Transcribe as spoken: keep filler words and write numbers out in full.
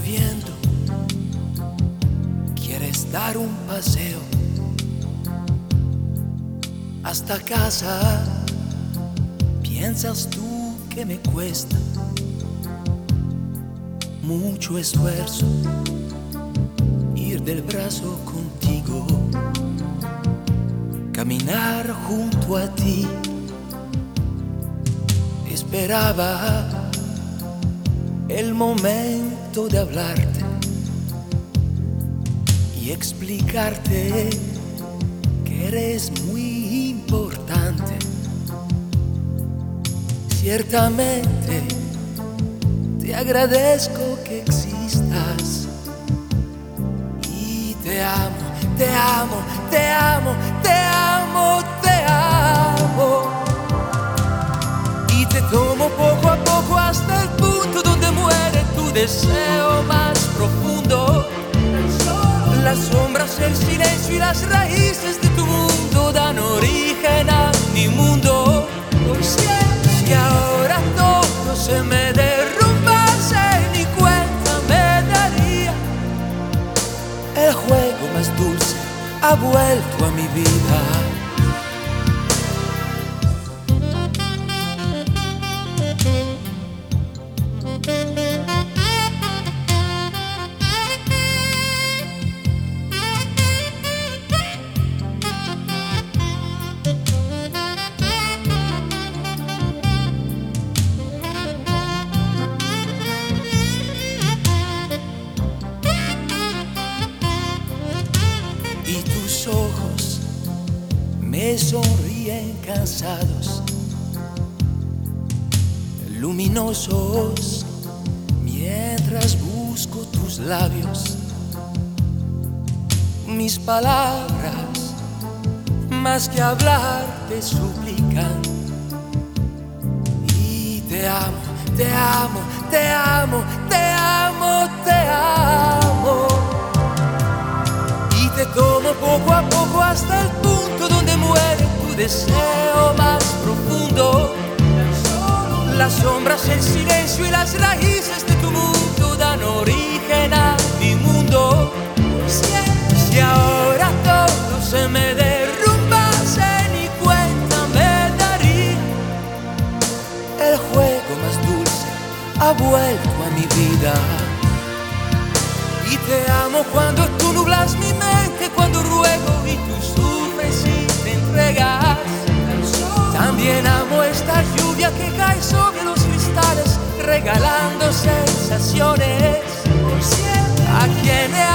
lloviendo, quieres dar un paseo hasta casa. Piensas tú que me cuesta mucho esfuerzo ir del brazo contigo, caminar junto a ti. Esperaba el momento de hablarte y explicarte que eres muy importante. Ciertamente te agradezco que existas y te amo, te amo, te amo, te amo, te amo. Y te tomo poco a poco hasta el punto donde muere tu deseo más profundo. Las sombras, el silencio y las raíces de tu mundo dan origen a mi mundo. Si ahora todo se me derrumbase, ni cuenta me daría. El juego más dulce ha vuelto a mi vida. Y tus ojos me sonríen cansados, luminosos, mientras busco tus labios. Mis palabras, más que hablar, te suplican. Y te amo, te amo, te amo, te amo, te amo. Y te tomo poco a poco hasta el punto donde muere tu deseo más profundo. Las sombras, el silencio y las raíces de tu mundo dan origen a mi mundo. Si ahora todo se me derrumbase, ni cuenta me daría. El juego más dulce ha vuelto a mi vida. Y te amo cuando tú nublas mi mente, cuando ruego y tú sufres y te entregas. También amo esta lluvia que cae sobre los cristales, regalando sensaciones. A quien he